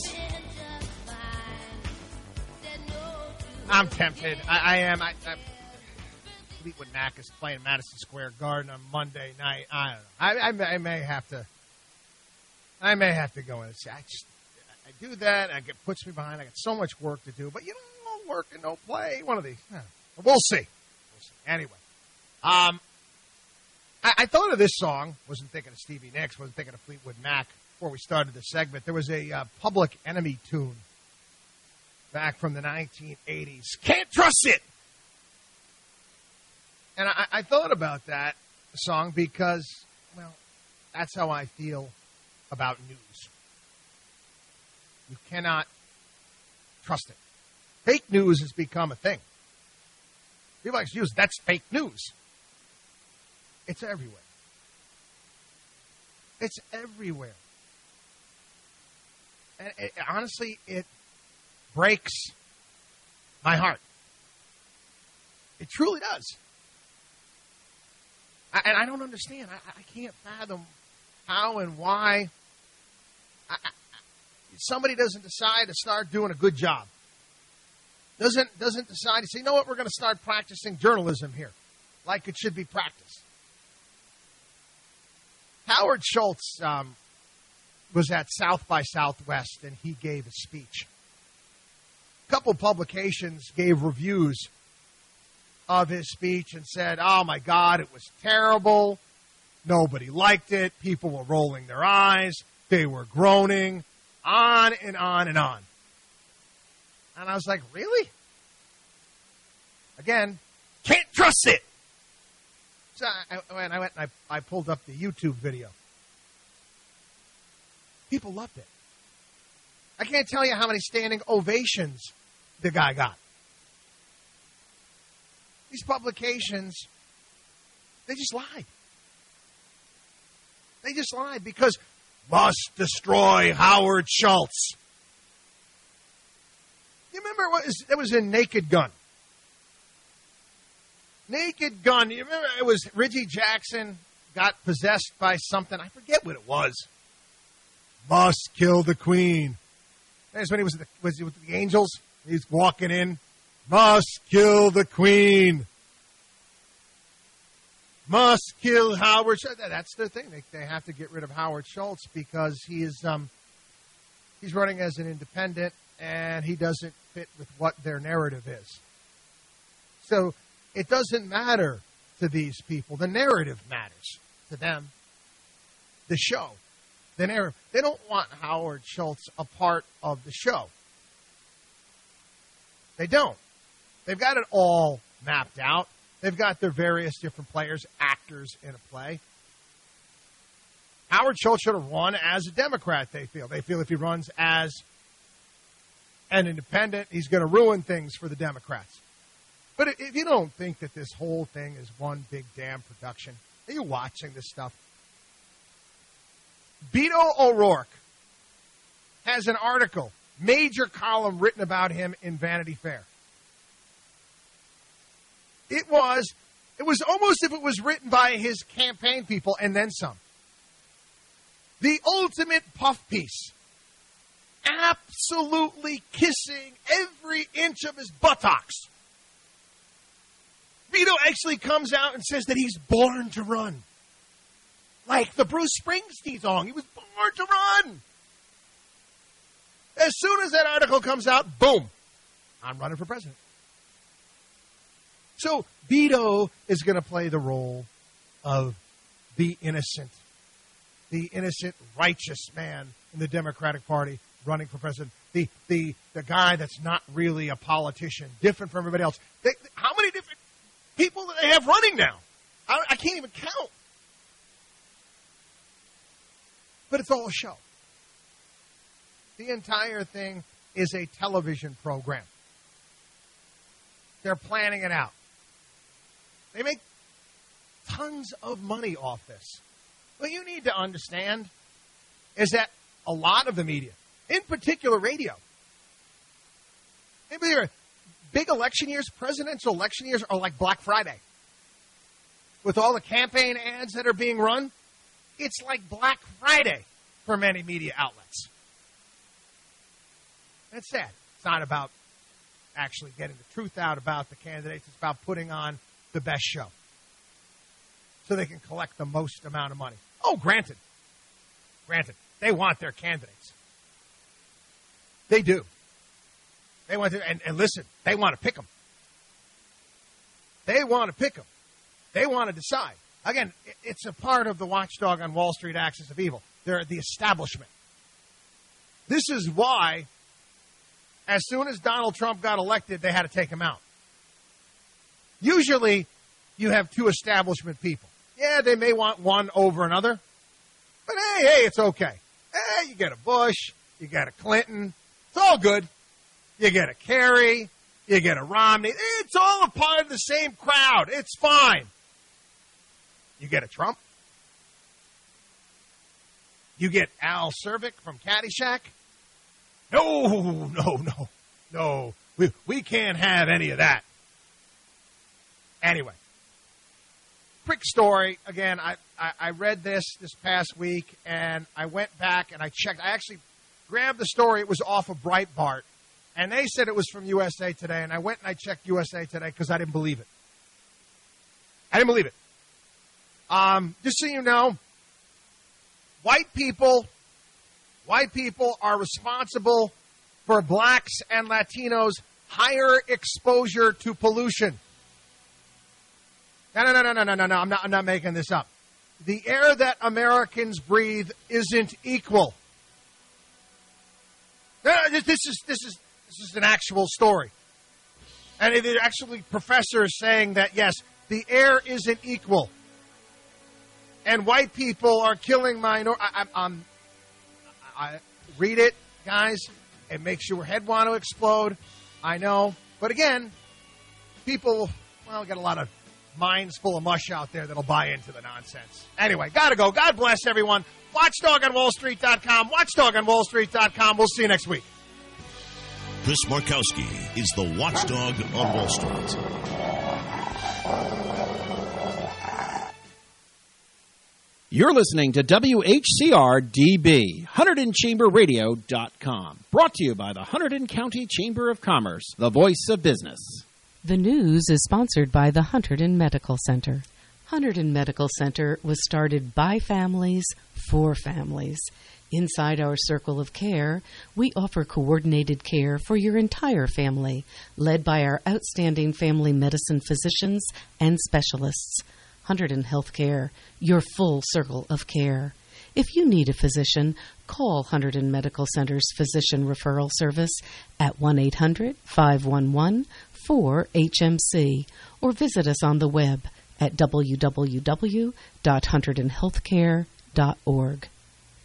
I'm tempted. I am. Fleetwood Mac is playing Madison Square Garden on Monday night. I don't know. I may have to. I may have to go in and say, I do that. It puts me behind. I got so much work to do. But, no work and no play. One of these. We'll see. Anyway. I thought of this song. Wasn't thinking of Stevie Nicks. Wasn't thinking of Fleetwood Mac before we started the segment. There was a Public Enemy tune back from the 1980s. Can't trust it. And I thought about that song because, well, that's how I feel about news. You cannot trust it. Fake news has become a thing. People like to use that's fake news. It's everywhere. It's everywhere. And honestly, it breaks my heart. It truly does. And I don't understand. I can't fathom how and why somebody doesn't decide to start doing a good job. Doesn't decide to say, you know what, we're going to start practicing journalism here like it should be practiced. Howard Schultz was at South by Southwest, and he gave a speech. A couple publications gave reviews of his speech and said, oh, my God, it was terrible. Nobody liked it. People were rolling their eyes. They were groaning. On and on and on. And I was like, really? Again, can't trust it. So I went and I pulled up the YouTube video. People loved it. I can't tell you how many standing ovations the guy got. These publications, they just lied. They just lied because must destroy Howard Schultz. You remember it was in Naked Gun? Naked Gun. You remember it was Reggie Jackson got possessed by something. I forget what it was. Must kill the Queen. That's when he was with the Angels. He's walking in. Must kill the Queen. Must kill Howard Schultz. That's the thing. They have to get rid of Howard Schultz because he's running as an independent and he doesn't fit with what their narrative is. So it doesn't matter to these people. The narrative matters to them. The show. The narrative. They don't want Howard Schultz a part of the show. They don't. They've got it all mapped out. They've got their various different players, actors in a play. Howard Schultz should have run as a Democrat, they feel. They feel if he runs as an independent, he's going to ruin things for the Democrats. But if you don't think that this whole thing is one big damn production, are you watching this stuff? Beto O'Rourke has an article, major column written about him in Vanity Fair. It was almost if it was written by his campaign people and then some. The ultimate puff piece. Absolutely kissing every inch of his buttocks. Beto actually comes out and says that he's born to run. Like the Bruce Springsteen song. He was born to run. As soon as that article comes out, boom, I'm running for president. So Beto is going to play the role of the innocent, righteous man in the Democratic Party running for president. The guy that's not really a politician, different from everybody else. How many different people do they have running now? I can't even count. But it's all a show. The entire thing is a television program. They're planning it out. They make tons of money off this. What you need to understand is that a lot of the media, in particular radio, big election years, presidential election years are like Black Friday. With all the campaign ads that are being run, it's like Black Friday for many media outlets. That's sad. It's not about actually getting the truth out about the candidates. It's about putting on the best show so they can collect the most amount of money. Oh, granted. They want their candidates. They do. They want to, and listen, they want to pick them. They want to pick them. They want to decide. Again, it's a part of the watchdog on Wall Street axis of evil. They're the establishment. This is why, as soon as Donald Trump got elected, they had to take him out. Usually, you have two establishment people. Yeah, they may want one over another. But hey, it's okay. Hey, you get a Bush, you get a Clinton. It's all good. You get a Kerry, you get a Romney. It's all a part of the same crowd. It's fine. You get a Trump. You get Al Cervic from Caddyshack. No. We can't have any of that. Anyway, quick story. Again, I read this past week, and I went back and I checked. I actually grabbed the story. It was off of Breitbart, and they said it was from USA Today, and I went and I checked USA Today because I didn't believe it. Just so you know, white people are responsible for blacks and Latinos' higher exposure to pollution. No. I'm not making this up. The air that Americans breathe isn't equal. This is an actual story. And it is actually professors saying that, yes, the air isn't equal. And white people are killing minorities. I read it, guys. It makes your head want to explode. I know. But again, people, well, got a lot of minds full of mush out there that'll buy into the nonsense. Anyway, gotta go. God bless everyone. WatchDogOnWallStreet.com. WatchDogOnWallStreet.com. We'll see you next week. Chris Markowski is the watchdog on Wall Street. You're listening to WHCR-DB, HunterdonChamberRadio.com. Brought to you by the Hunterdon County Chamber of Commerce, the voice of business. The news is sponsored by the Hunterdon Medical Center. Hunterdon Medical Center was started by families for families. Inside our circle of care, we offer coordinated care for your entire family, led by our outstanding family medicine physicians and specialists. Hunterdon Healthcare, your full circle of care. If you need a physician, call Hunterdon Medical Center's Physician Referral Service at 1-800-511-4HMC or visit us on the web at www.hunterdonhealthcare.org.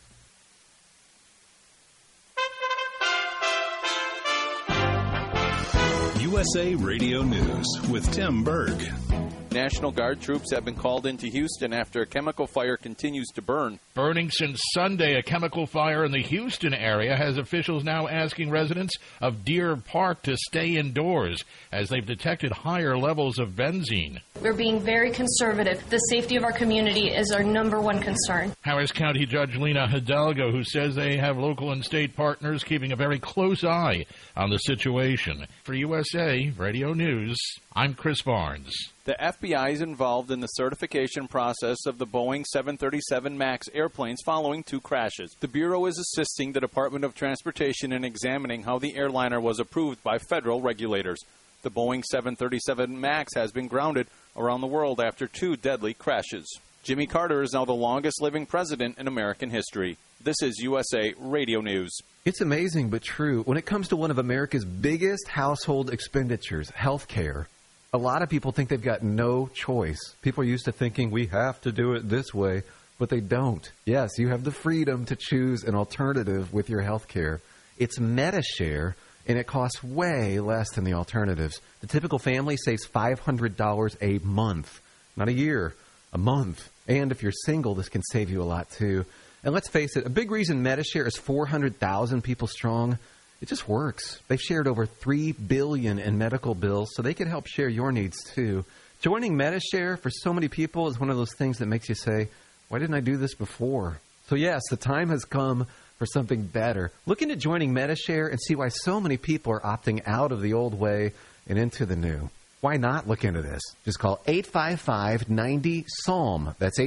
USA Radio News with Tim Berg. National Guard troops have been called into Houston after a chemical fire continues to burn. Burning since Sunday, a chemical fire in the Houston area has officials now asking residents of Deer Park to stay indoors as they've detected higher levels of benzene. We're being very conservative. The safety of our community is our number one concern. Harris County Judge Lena Hidalgo, who says they have local and state partners keeping a very close eye on the situation. For USA Radio News, I'm Chris Barnes. The FBI is involved in the certification process of the Boeing 737 MAX airplanes following 2 crashes. The Bureau is assisting the Department of Transportation in examining how the airliner was approved by federal regulators. The Boeing 737 MAX has been grounded around the world after 2 deadly crashes. Jimmy Carter is now the longest living president in American history. This is USA Radio News. It's amazing but true. When it comes to one of America's biggest household expenditures, health care, a lot of people think they've got no choice. People are used to thinking we have to do it this way, but they don't. Yes, you have the freedom to choose an alternative with your health care. It's Medi-Share, and it costs way less than the alternatives. The typical family saves $500 a month, not a year, a month. And if you're single, this can save you a lot too. And let's face it, a big reason Medi-Share is 400,000 people strong, it just works. They've shared over $3 billion in medical bills, so they can help share your needs too. Joining Medi-Share for so many people is one of those things that makes you say, why didn't I do this before? So yes, the time has come for something better. Look into joining Medi-Share and see why so many people are opting out of the old way and into the new. Why not look into this? Just call 855-90-SALM. That's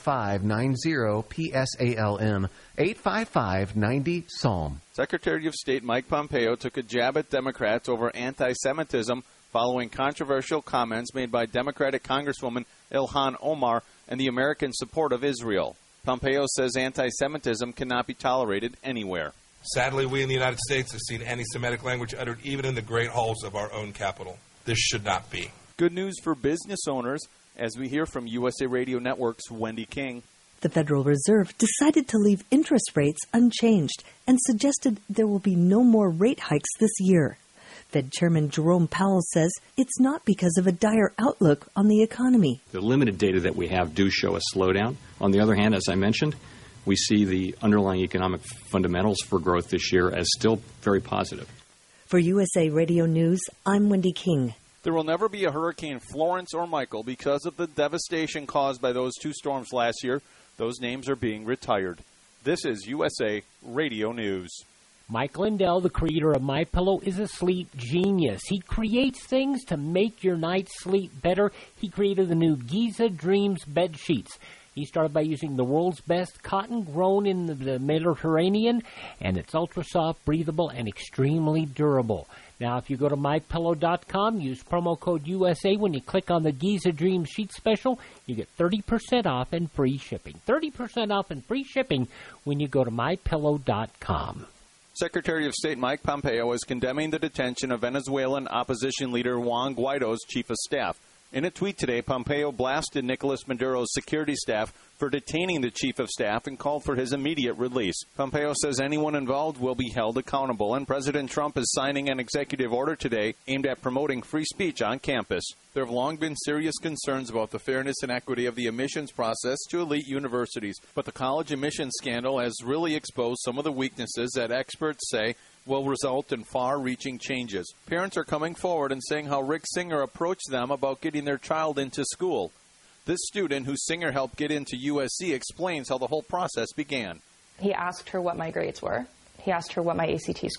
855-90-PSALM. 855-90-SALM. Secretary of State Mike Pompeo took a jab at Democrats over anti-Semitism following controversial comments made by Democratic Congresswoman Ilhan Omar and the American support of Israel. Pompeo says anti-Semitism cannot be tolerated anywhere. Sadly, we in the United States have seen anti-Semitic language uttered even in the great halls of our own capital. This should not be. Good news for business owners as we hear from USA Radio Network's Wendy King. The Federal Reserve decided to leave interest rates unchanged and suggested there will be no more rate hikes this year. Fed Chairman Jerome Powell says it's not because of a dire outlook on the economy. The limited data that we have do show a slowdown. On the other hand, as I mentioned, we see the underlying economic fundamentals for growth this year as still very positive. For USA Radio News, I'm Wendy King. There will never be a Hurricane Florence or Michael because of the devastation caused by those 2 storms last year. Those names are being retired. This is USA Radio News. Mike Lindell, the creator of MyPillow, is a sleep genius. He creates things to make your night's sleep better. He created the new Giza Dreams bed sheets. He started by using the world's best cotton grown in the Mediterranean, and it's ultra-soft, breathable, and extremely durable. Now, if you go to MyPillow.com, use promo code USA. When you click on the Giza Dream Sheet Special, you get 30% off and free shipping. 30% off and free shipping when you go to MyPillow.com. Secretary of State Mike Pompeo is condemning the detention of Venezuelan opposition leader Juan Guaido's chief of staff. In a tweet today, Pompeo blasted Nicolas Maduro's security staff for for detaining the chief of staff and called for his immediate release. Pompeo says anyone involved will be held accountable, and President Trump is signing an executive order today aimed at promoting free speech on campus. There have long been serious concerns about the fairness and equity of the admissions process to elite universities, but the college admissions scandal has really exposed some of the weaknesses that experts say will result in far-reaching changes. Parents are coming forward and saying how Rick Singer approached them about getting their child into school. This student, who Singer helped get into USC, explains how the whole process began. He asked her what my grades were. He asked her what my ACT